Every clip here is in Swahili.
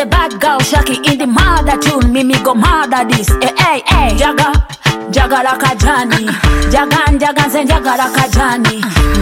a bad girl, Shaki in the murder tune. Mimi go murder this. Hey, Jaga la kajani. Jaga zen jaga la kajani.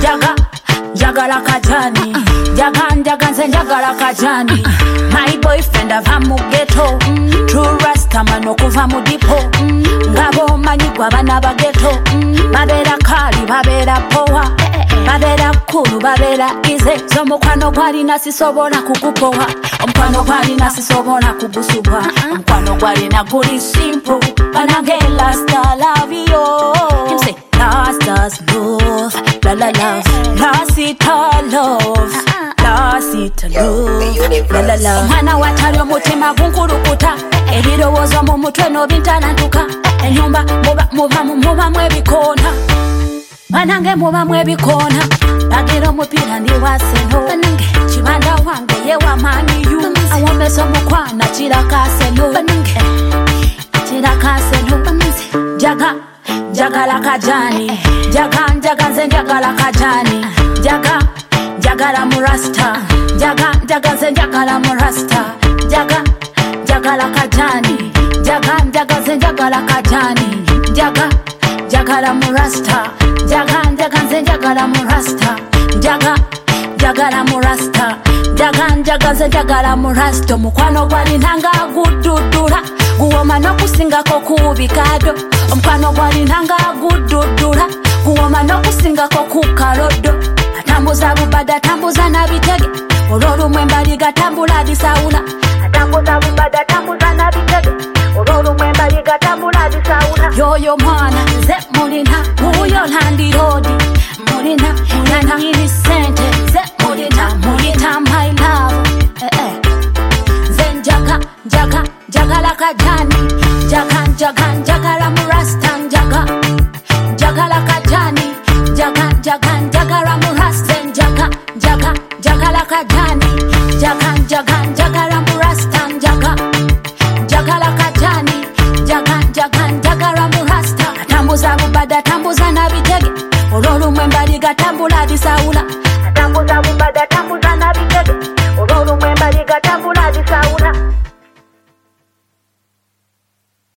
Jaga la kajani. Jaga zen jaga la kajani. My boyfriend ava mu ghetto. True rasta man okuva mu dipo. Ngabo manyi gwa bana ba ghetto. Babera kali, babera poa. Babera kulu, babera ize. Zomukwano gwali nasisobola kukupoa. Omukwano gwali nasisobola kugusubwa. Omukwano gwali na guli simple. Banange lasta love yo. Him say lasta's love. La la love. Lasita love. Lasita love. La la love. Mwana watali omutima gunkulukuta. Ebirowoozo mu mutwe n'obintalantuka. Enyumba muba mwebikona. Banange muba mwebikona. Bagira omupira ndi waseno. Banange chibanda wange yewa mani yu. Awombeso mukwana chirakaseno. Banange chirakaseno. Jaga la kajani. Jaga zen jaga la kajani. Jaga la murasta. Jaga zen jaga la murasta. Jaga la kajani. Jaga zen jaga la kajani. Jaga la murasta. Jaga zen jaga la murasta. Jaga la murasta. Jaga zen jaga la murasta. Mukwano gwali nanga gududura. Guwoma nokusingako kubikado. Omukwano gwali nanga gududura. Guwoma nokusingako kukalodo. Atambuza bubada tambuza na bitege. Ololumwe mbali gatambula disaula. Atambuza bubada tambuza na bitege. Ololumwe mbali gatambula disaula. Yoyo mwana ze mulina uyo landi rodi. Mulina ngini sente ze mulina my love. Zen jaga la kajani. Jaga la murasta. Jaga la kajani. Jaga la murasta. Jaga la kajani. Jaga la murasta. Jaga la kajani. Jaga la murasta. Tambuza bubada tambuza na bitege. Ololumwe mbali gatambula disa